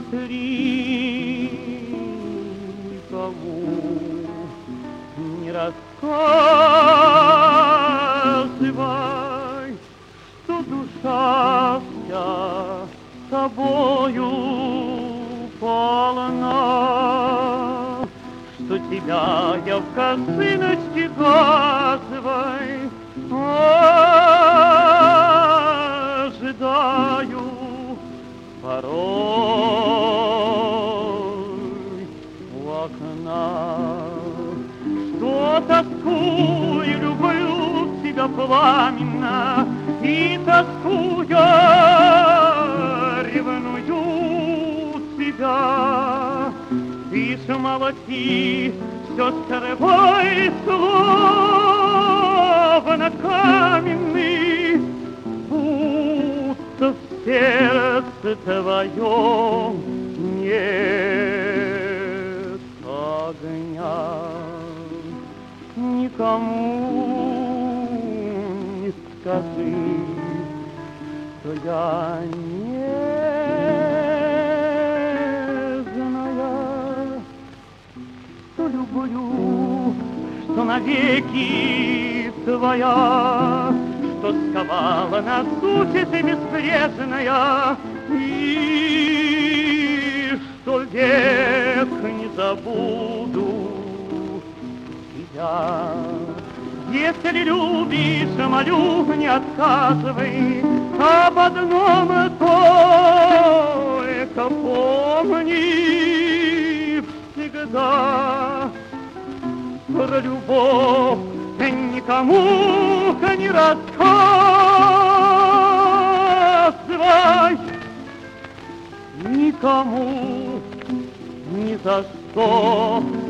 смотри, никому не рассказывай, что душа вся тобою полна, что тебя я в косыночке газовой ожидаю порой у окна, что тоскую, люблю тебя пламенно, и тоскуя ревную тебя. Тише молоти, все старой словно каменный, будто в сердце твоем нет огня. Никому не скажи, что я нежная, что люблю, что навеки твоя, что сковала нас суть ты беспрежная, и что век не забуду тебя. Если любишь, молю, не отказывай, об одном только помни всегда. Про любовь никому не рассказывай, никому ни за что